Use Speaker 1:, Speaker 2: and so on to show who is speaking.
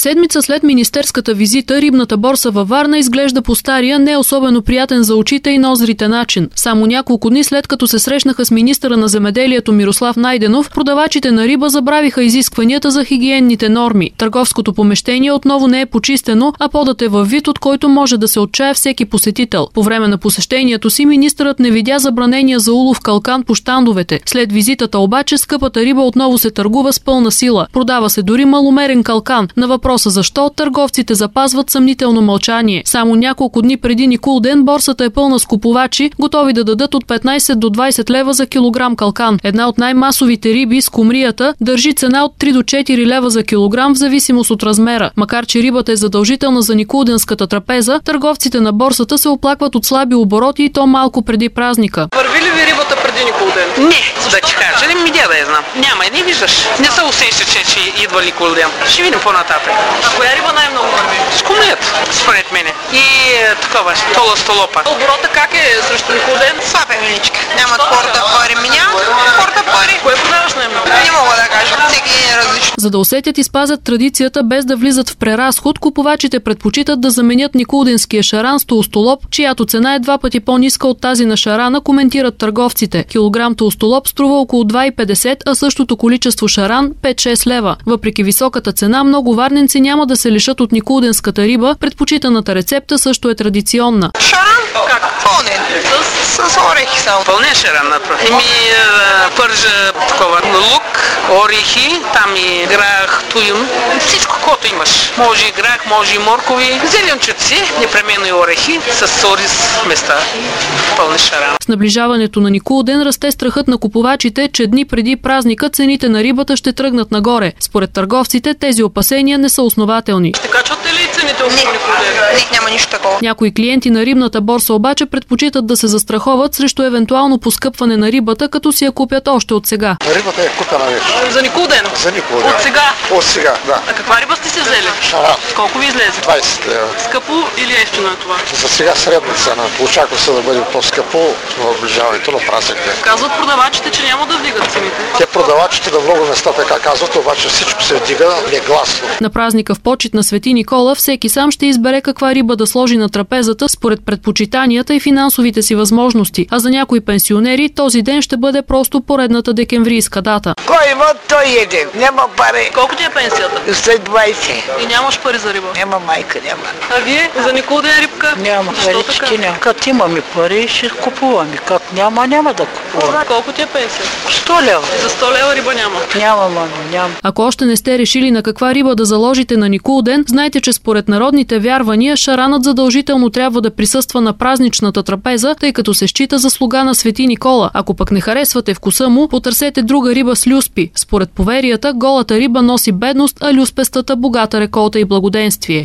Speaker 1: Седмица след министерската визита, рибната борса във Варна изглежда по стария, не особено приятен за очите и нозрите начин. Само няколко дни след като се срещнаха с министъра на земеделието Мирослав Найденов, продавачите на риба забравиха изискванията за хигиенните норми. Търговското помещение отново не е почистено, а подът е във вид, от който може да се отчае всеки посетител. По време на посещението си министърът не видя забранения за улов калкан по щандовете. След визитата обаче скъпата риба отново се търгува с пълна сила. Продава се дори маломерен калкан. На въпроса защо, търговците запазват съмнително мълчание. Само няколко дни преди Никулден борсата е пълна с купувачи, готови да дадат от 15 до 20 лева за килограм калкан. Една от най-масовите риби, скумрията, държи цена от 3 до 4 лева за килограм в зависимост от размера. Макар че рибата е задължителна за никулденската трапеза, търговците на борсата се оплакват от слаби обороти и то малко преди празника.
Speaker 2: Върви ли ви рибата преди Никулден?
Speaker 3: Не, да ти кажа, не ми да я знам. Няма, не виждаш. Не се усеща, че идва Никулден. Ще видим по-нататък.
Speaker 2: А коя риба най-много върви?
Speaker 3: Скумрият, според мене. И такова, столопа.
Speaker 2: Оборота как е срещу Никулден?
Speaker 3: Слаб е, миличка. Нямат хората пари. Хората пари.
Speaker 2: Кое продаваш най-много?
Speaker 3: Не мога да кажа. Всеки е различно.
Speaker 1: За да усетят и спазят традицията без да влизат в преразход, купувачите предпочитат да заменят никулденския шаран с толстолоб, чиято цена е 2 пъти по-ниска от тази на шарана, коментират търговците. Килограм толстолоб струва около 2,50, а същото количество шаран 5-6 лева. Въпреки високата цена, много варненци няма да се лишат от никулденската риба, предпочитаната рецепта също е традиционна.
Speaker 3: Шаран? Как? Пълнен. С орехи само. Пълнен шаран направо. Пържа такова лук, орехи, там и грах, туюн. Всичко, което имаш. Може и грах, може и моркови. Зеленчуци, непременно и орехи, с ориз места. Пълни шаран.
Speaker 1: С наближаването на Никулден расте страхът на купувачите, че дни преди празника цените на рибата ще тръгнат нагоре. Според търговците тези опасения не са основателни.
Speaker 2: Ще качвате ли цените около Никулден?
Speaker 3: Не, няма нищо такова.
Speaker 1: Някои клиенти на рибната борса обаче предпочитат да се застраховат срещу евентуално поскъпване на рибата, като си я купят още от сега.
Speaker 4: Рибата е купена вече.
Speaker 2: За Никулден?
Speaker 4: За Никулден.
Speaker 2: От сега?
Speaker 4: От сега, да.
Speaker 2: А каква риба сте се взели?
Speaker 4: Шаран.
Speaker 2: Колко ви излезе?
Speaker 4: 20 лева.
Speaker 2: Скъпо или ефтино е това?
Speaker 4: За сега средна цена. Очаква се да бъде по-скъпо в наближаването на празниките.
Speaker 2: Казват продавачите, че няма да вдигат цените.
Speaker 4: Те продавачите на много места така казват, обаче всичко се вдига негласно.
Speaker 1: На празника в почит на Свети Никола всеки сам ще избере каква риба да сложи на трапезата според предпочитанията и финансовите си възможности. А за някои пенсионери този ден ще бъде просто поредната декемврийска дата.
Speaker 5: Кой има, той еде. Няма пари.
Speaker 2: Колко ти е пенсията?
Speaker 5: След 20.
Speaker 2: И нямаш пари за риба?
Speaker 5: Няма майка, няма.
Speaker 2: А вие? За Никулден рибка?
Speaker 5: Няма. Парички няма. Като имаме пари, ще купуваме. Като няма да купуваме.
Speaker 2: Колко ти е пенсията?
Speaker 5: 100 лева.
Speaker 2: За 100 лева риба няма?
Speaker 5: Няма, мама, няма.
Speaker 1: Ако още не сте решили на каква риба да заложите на Никулден, знайте, че според народните вярвания шаранът задължително трябва да присъства на празничната трапеза, тъй като се счита за слуга на Свети Никола. Ако пък не харесвате вкуса му, потърсете друга риба с люспи. Според поверията, голата риба носи бедност, а люспестата богата реколта и благоденствие.